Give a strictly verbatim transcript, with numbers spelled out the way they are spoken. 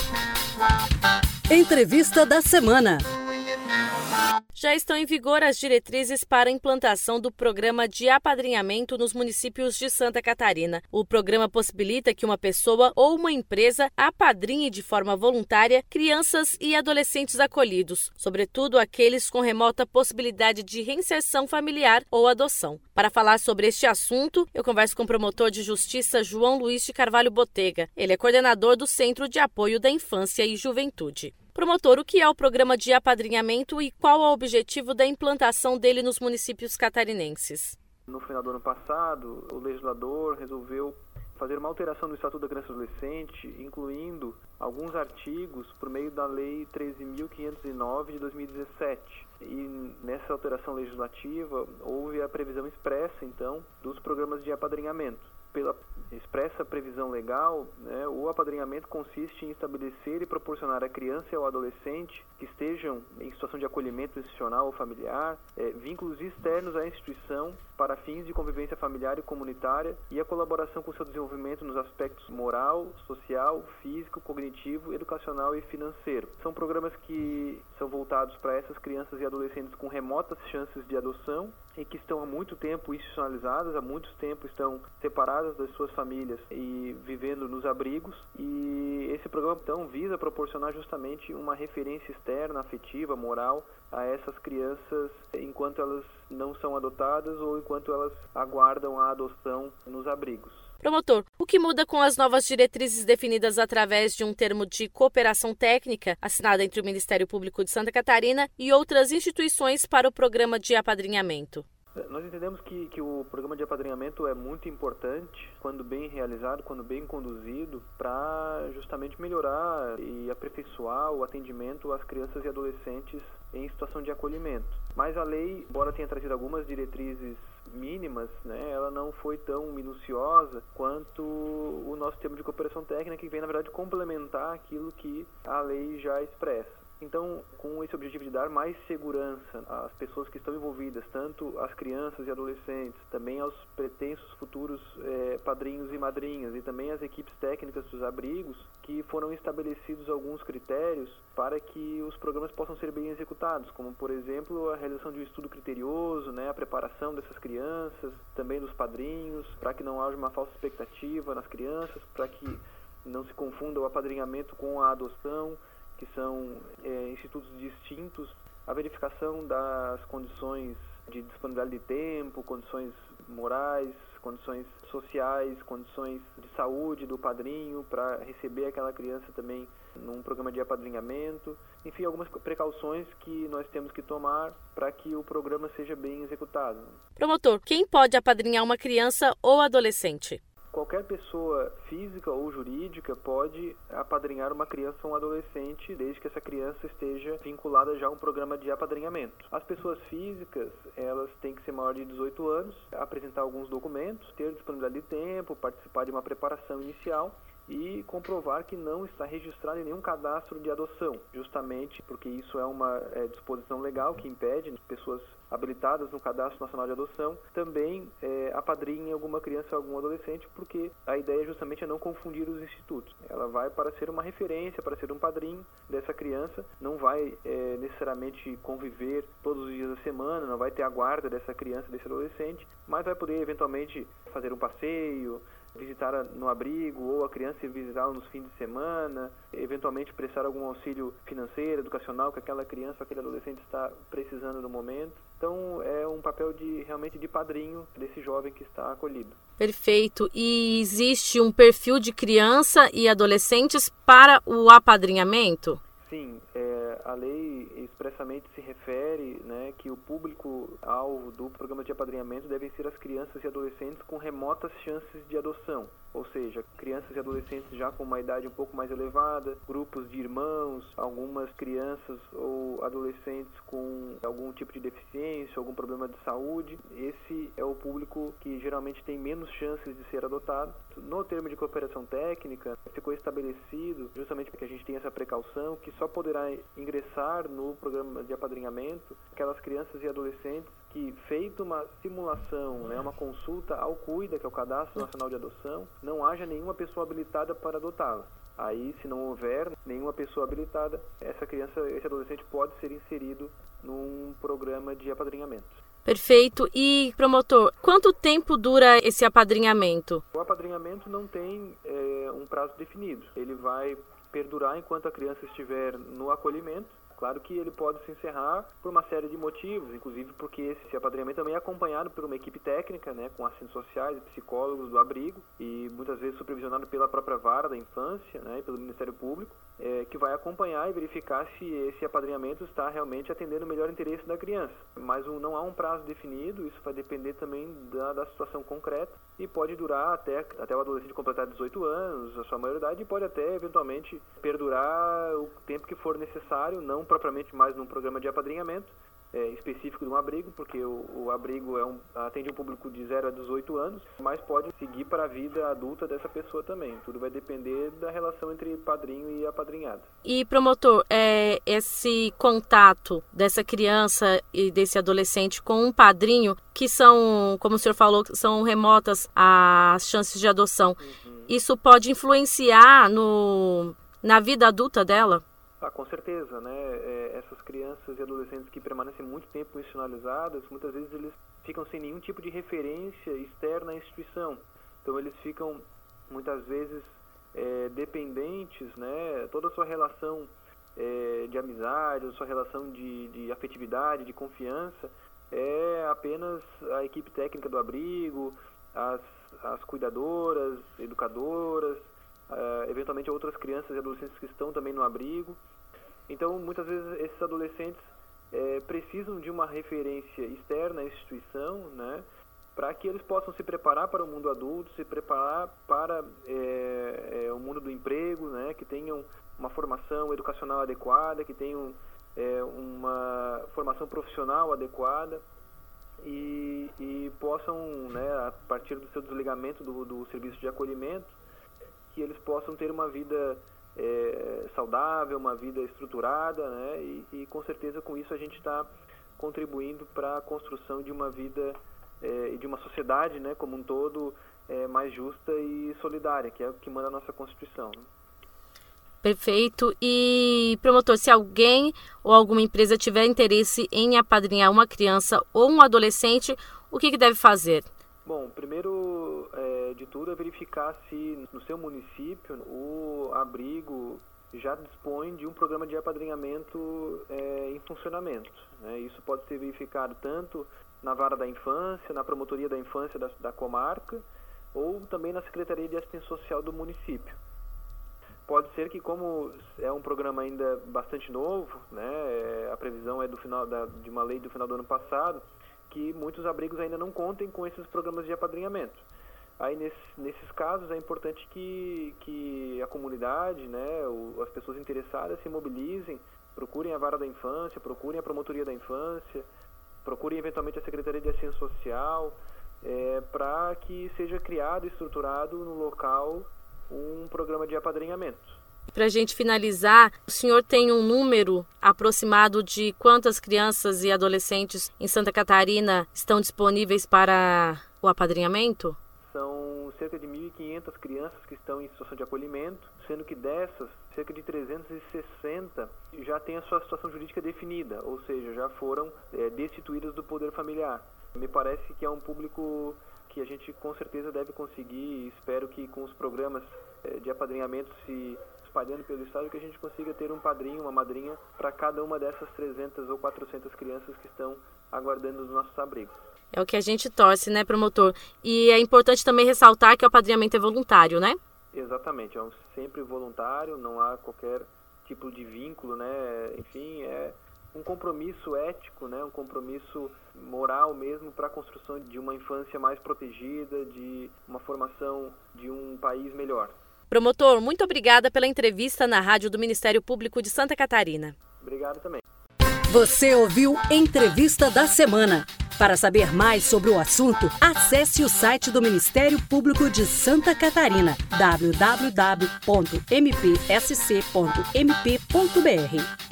Entrevista da semana. Já estão em vigor as diretrizes para a implantação do programa de apadrinhamento nos municípios de Santa Catarina. O programa possibilita que uma pessoa ou uma empresa apadrinhe de forma voluntária crianças e adolescentes acolhidos, sobretudo aqueles com remota possibilidade de reinserção familiar ou adoção. Para falar sobre este assunto, eu converso com o promotor de justiça João Luiz de Carvalho Botega. Ele é coordenador do Centro de Apoio da Infância e Juventude. Promotor, o que é o programa de apadrinhamento e qual é o objetivo da implantação dele nos municípios catarinenses? No final do ano passado, o legislador resolveu fazer uma alteração no Estatuto da Criança e Adolescente, incluindo alguns artigos por meio da Lei treze mil quinhentos e nove de dois mil e dezessete. E nessa alteração legislativa houve a previsão expressa, então, dos programas de apadrinhamento. Pela expressa previsão legal, né, o apadrinhamento consiste em estabelecer e proporcionar à criança e ao adolescente que estejam em situação de acolhimento institucional ou familiar, é, vínculos externos à instituição para fins de convivência familiar e comunitária e a colaboração com o seu desenvolvimento nos aspectos moral, social, físico, cognitivo, educacional e financeiro. São programas que são voltados para essas crianças e adolescentes com remotas chances de adoção e que estão há muito tempo institucionalizadas, há muito tempo estão separadas das suas famílias e vivendo nos abrigos. E esse programa, então, visa proporcionar justamente uma referência externa, afetiva, moral a essas crianças enquanto elas não são adotadas ou enquanto elas aguardam a adoção nos abrigos. Promotor, o que muda com as novas diretrizes definidas através de um termo de cooperação técnica assinado entre o Ministério Público de Santa Catarina e outras instituições para o programa de apadrinhamento? Nós entendemos que, que o programa de apadrinhamento é muito importante, quando bem realizado, quando bem conduzido, para justamente melhorar e aperfeiçoar o atendimento às crianças e adolescentes em situação de acolhimento. Mas a lei, embora tenha trazido algumas diretrizes mínimas, né, ela não foi tão minuciosa quanto o nosso termo de cooperação técnica, que vem, na verdade, complementar aquilo que a lei já expressa. Então, com esse objetivo de dar mais segurança às pessoas que estão envolvidas, tanto às crianças e adolescentes, também aos pretensos futuros eh, padrinhos e madrinhas, e também às equipes técnicas dos abrigos, que foram estabelecidos alguns critérios para que os programas possam ser bem executados, como, por exemplo, a realização de um estudo criterioso, né, a preparação dessas crianças, também dos padrinhos, para que não haja uma falsa expectativa nas crianças, para que não se confunda o apadrinhamento com a adoção, que são é, institutos distintos, a verificação das condições de disponibilidade de tempo, condições morais, condições sociais, condições de saúde do padrinho para receber aquela criança também num programa de apadrinhamento. Enfim, algumas precauções que nós temos que tomar para que o programa seja bem executado. Promotor, quem pode apadrinhar uma criança ou adolescente? Qualquer pessoa física ou jurídica pode apadrinhar uma criança ou um adolescente, desde que essa criança esteja vinculada já a um programa de apadrinhamento. As pessoas físicas, elas têm que ser maior de dezoito anos, apresentar alguns documentos, ter disponibilidade de tempo, participar de uma preparação inicial e comprovar que não está registrado em nenhum cadastro de adoção, justamente porque isso é uma é, disposição legal que impede pessoas habilitadas no Cadastro Nacional de Adoção também é, apadrinhem alguma criança ou algum adolescente, porque a ideia justamente é não confundir os institutos. Ela vai para ser uma referência, para ser um padrinho dessa criança, não vai é, necessariamente conviver todos os dias da semana, não vai ter a guarda dessa criança, desse adolescente, mas vai poder eventualmente fazer um passeio, visitar no abrigo ou a criança visitá-la nos fins de semana, eventualmente prestar algum auxílio financeiro, educacional que aquela criança ou aquele adolescente está precisando no momento. Então é um papel de realmente de padrinho desse jovem que está acolhido. Perfeito. E existe um perfil de criança e adolescentes para o apadrinhamento? Sim, é, a lei expressamente se refere, né, que o público-alvo do programa de apadrinhamento devem ser as crianças e adolescentes com remotas chances de adoção, ou seja, crianças e adolescentes já com uma idade um pouco mais elevada, grupos de irmãos, algumas crianças ou adolescentes com algum tipo de deficiência, algum problema de saúde. Esse é o público que geralmente tem menos chances de ser adotado. No termo de cooperação técnica, ficou estabelecido, justamente porque a gente tem essa precaução, que só poderá ingressar no programa de apadrinhamento aquelas crianças e adolescentes que, feito uma simulação, né, uma consulta ao CUIDA, que é o Cadastro Nacional de Adoção, não haja nenhuma pessoa habilitada para adotá-la. Aí, se não houver nenhuma pessoa habilitada, essa criança, esse adolescente pode ser inserido num programa de apadrinhamento. Perfeito. E, promotor, quanto tempo dura esse apadrinhamento? O apadrinhamento não tem é, um prazo definido. Ele vai perdurar enquanto a criança estiver no acolhimento. Claro que ele pode se encerrar por uma série de motivos, inclusive porque esse apadrinhamento também é acompanhado por uma equipe técnica, né, com assistentes sociais e psicólogos do abrigo, e muitas vezes supervisionado pela própria vara da infância, né, pelo Ministério Público, é, que vai acompanhar e verificar se esse apadrinhamento está realmente atendendo o melhor interesse da criança. Mas um, não há um prazo definido, isso vai depender também da, da situação concreta, e pode durar até, até o adolescente completar dezoito anos, a sua maioridade, e pode até eventualmente perdurar o tempo que for necessário, não propriamente mais num programa de apadrinhamento é, específico de um abrigo, porque o, o abrigo é um, atende um público de zero a dezoito anos, mas pode seguir para a vida adulta dessa pessoa também. Tudo vai depender da relação entre padrinho e apadrinhado. E, promotor, é, esse contato dessa criança e desse adolescente com um padrinho, que são, como o senhor falou, são remotas as chances de adoção, uhum. Isso pode influenciar no, na vida adulta dela? Ah, com certeza, né? É, essas crianças e adolescentes que permanecem muito tempo institucionalizadas, muitas vezes eles ficam sem nenhum tipo de referência externa à instituição. Então eles ficam, muitas vezes, é, dependentes, né? Toda a sua relação é, de amizade, a sua relação de, de afetividade, de confiança, é apenas a equipe técnica do abrigo, as, as cuidadoras, educadoras, Uh, eventualmente outras crianças e adolescentes que estão também no abrigo. Então, muitas vezes, esses adolescentes é, precisam de uma referência externa à instituição, né, para que eles possam se preparar para o mundo adulto, se preparar para é, é, o mundo do emprego, né, que tenham uma formação educacional adequada, que tenham é, uma formação profissional adequada e, e possam, né, a partir do seu desligamento do, do serviço de acolhimento, que eles possam ter uma vida é, saudável, uma vida estruturada, né? E, e com certeza com isso a gente está contribuindo para a construção de uma vida e é, de uma sociedade, né, como um todo, é, mais justa e solidária, que é o que manda a nossa Constituição, né? Perfeito. E, promotor, se alguém ou alguma empresa tiver interesse em apadrinhar uma criança ou um adolescente, o que, que deve fazer? Bom, primeiro é, de tudo é verificar se no seu município o abrigo já dispõe de um programa de apadrinhamento é, em funcionamento, né? Isso pode ser verificado tanto na vara da infância, na promotoria da infância da, da comarca, ou também na Secretaria de Assistência Social do município. Pode ser que, como é um programa ainda bastante novo, né, a previsão é do final da, de uma lei do final do ano passado, que muitos abrigos ainda não contem com esses programas de apadrinhamento. Aí, nesse, nesses casos, é importante que, que a comunidade, né, o, as pessoas interessadas se mobilizem, procurem a vara da infância, procurem a promotoria da infância, procurem eventualmente a Secretaria de Assistência Social, é, para que seja criado e estruturado no local um programa de apadrinhamento. Para a gente finalizar, o senhor tem um número aproximado de quantas crianças e adolescentes em Santa Catarina estão disponíveis para o apadrinhamento? São cerca de mil e quinhentas crianças que estão em situação de acolhimento, sendo que dessas, cerca de trezentas e sessenta já têm a sua situação jurídica definida, ou seja, já foram é, destituídas do poder familiar. Me parece que é um público que a gente com certeza deve conseguir, e espero que com os programas é, de apadrinhamento se espalhando pelo estado, que a gente consiga ter um padrinho, uma madrinha para cada uma dessas trezentas ou quatrocentas crianças que estão aguardando os nossos abrigos. É o que a gente torce, né, promotor? E é importante também ressaltar que o apadrinhamento é voluntário, né? Exatamente, é um sempre voluntário, não há qualquer tipo de vínculo, né? Enfim, é um compromisso ético, né? Um compromisso moral mesmo para a construção de uma infância mais protegida, de uma formação de um país melhor. Promotor, muito obrigada pela entrevista na rádio do Ministério Público de Santa Catarina. Obrigado também. Você ouviu Entrevista da Semana. Para saber mais sobre o assunto, acesse o site do Ministério Público de Santa Catarina, w w w ponto m p s c ponto m p ponto b r.